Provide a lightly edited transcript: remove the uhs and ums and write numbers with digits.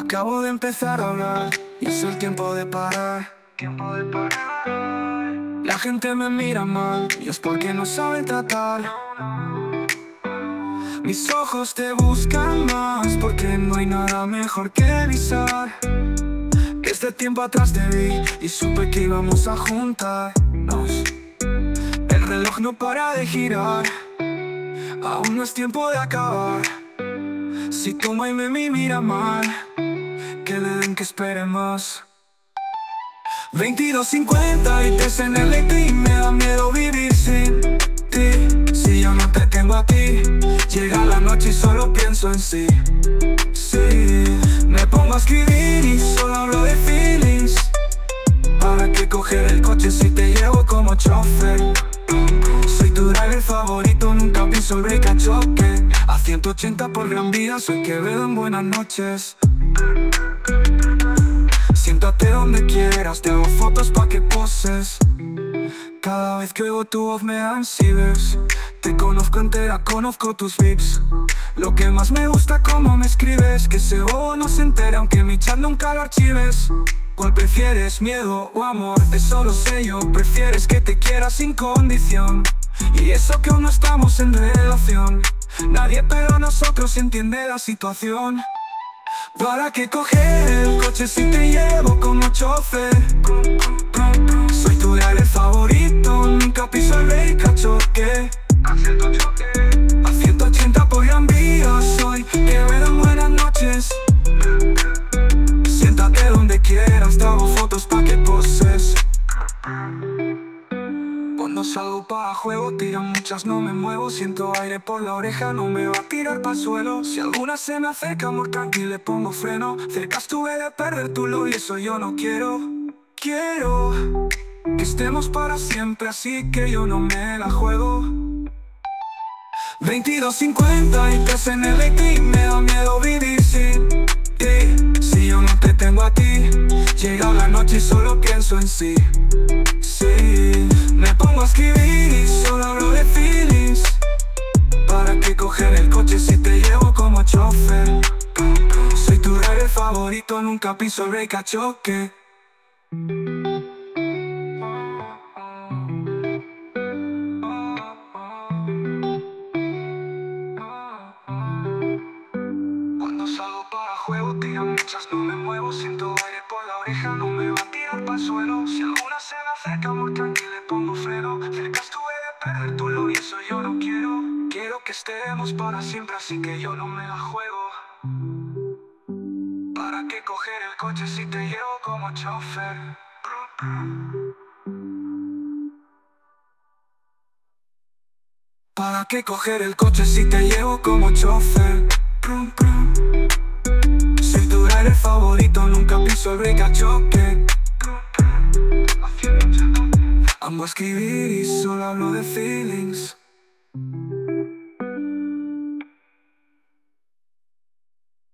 Acabo de empezar a hablar y es el tiempo de parar. La gente me mira mal y es porque no saben tratar. Mis ojos te buscan más porque no hay nada mejor que avisar. Este tiempo atrás te vi y supe que íbamos a juntarnos. El reloj no para de girar, aún no es tiempo de acabar. Si toma y me mira mal, que le den que espere más. 22:53 en el late y me da miedo vivir sin ti. Si yo no te tengo a ti, llega la noche y solo pienso en sí. Sí, me pongo a escribir y solo hablo de feelings. ¿Para qué coger el coche si te llevo como chofer? Soy tu driver favorito, nunca pienso el break a choque. A 180 por Gran Vía, soy Quevedo en buenas noches. Siéntate donde quieras, te hago fotos pa' que poses. Cada vez que oigo tu voz me dan cibers. Te conozco entera, conozco tus vips. Lo que más me gusta cómo me escribes, que ese bobo no se entera aunque mi chat nunca lo archives. ¿Cuál prefieres, miedo o amor? Eso lo sé yo. Prefieres que te quiera sin condición, y eso que aún no estamos en relación. Nadie pero nosotros entiende la situación. ¿Para qué coger el coche si te llevo como chofer? Soy tu driver favorito, nunca piso el break a choque. A 180 por Gran Vía, soy Quevedo en buenas noches. Siéntate donde quieras, te hago fotos pa' que poses. Cuando salgo pa' juego tiran muchas, no me muevo. Siento aire por la oreja, no me va a tirar pa'l suelo. Si alguna se me acerca, amor tranquilo, le pongo freno. Cerca estuve de perder tu luz y eso yo no quiero. Quiero que estemos para siempre, así que yo no me la juego. 22:53 en el late y me da miedo vivir sin ti. Si yo no te tengo a ti, llega la noche y solo pienso en sí. Sí, me pongo a escribir y solo hablo de feelings. ¿Para qué coger el coche si te llevo como chofer? Soy tu driver favorito, nunca piso el break a choque. Cuando salgo para juego tiran muchas, no me muevo. Siento aire por la oreja, no me va a tirar pa'l suelo. Si alguna se me acerca, amor tranquilo, le pongo freno. Cerca estuve de perder tu luz y eso yo no quiero. Quiero que estemos para siempre, así que yo no me la juego. ¿Para qué coger el coche si te llevo como chofer? ¿Para qué coger el coche si te llevo como chofer? Soy tu driver favorito, nunca piso el break a choque. Amo escribir y solo hablo de feelings.